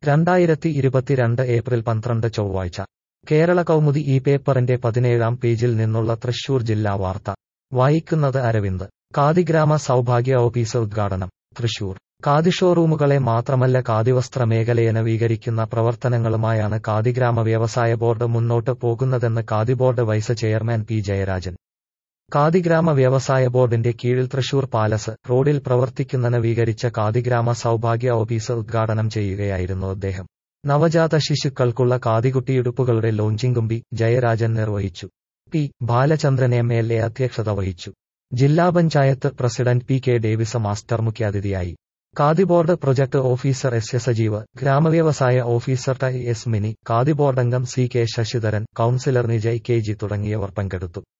2022 April 12 ചൊവ്വാഴ്ച കേരള കൗമുദി ഈ പേപ്പറിന്റെ 17-ാം പേജിൽ നിന്നുള്ള തൃശൂർ ജില്ലാ വാർത്ത വായിക്കുന്നത് അരവിന്ദ്. ഖാദിഗ്രാമ സൗഭാഗ്യ ഓഫീസ് ഉദ്ഘാടനം. തൃശൂർ ഖാദി ഷോറൂമുകളെ മാത്രമല്ല ഖാദിവസ്ത്ര മേഖലയെ നവീകരിക്കുന്ന പ്രവർത്തനങ്ങളുമായാണ് ഖാദിഗ്രാമ വ്യവസായ ബോർഡ് മുന്നോട്ട് പോകുന്നതെന്ന് Khadi board vice chairman P Jayarajan. ഖാദിഗ്രാമ വ്യവസായ ബോർഡിന്റെ കീഴിൽ തൃശൂർ പാലസ് റോഡിൽ പ്രവർത്തിക്കുന്ന നവീകരിച്ച ഖാദിഗ്രാമ സൗഭാഗ്യ ഓഫീസ് ഉദ്ഘാടനം ചെയ്യുകയായിരുന്നു അദ്ദേഹം. നവജാത ശിശുക്കൾക്കുള്ള ഖാദികുട്ടിയുടുപ്പുകളുടെ ലോഞ്ചിംഗും പി ജയരാജൻ നിർവഹിച്ചു. പി ബാലചന്ദ്രൻ MLA അധ്യക്ഷത വഹിച്ചു. ജില്ലാ panchayat president P K Davis master മുഖ്യാതിഥിയായി. Khadi board project officer S Sajeev, ഗ്രാമവ്യവസായ ഓഫീസർ S മിനി, ഖാദി ബോർഡംഗം CK Sasidharan, councillor Nijay KG തുടങ്ങിയവർ പങ്കെടുത്തു.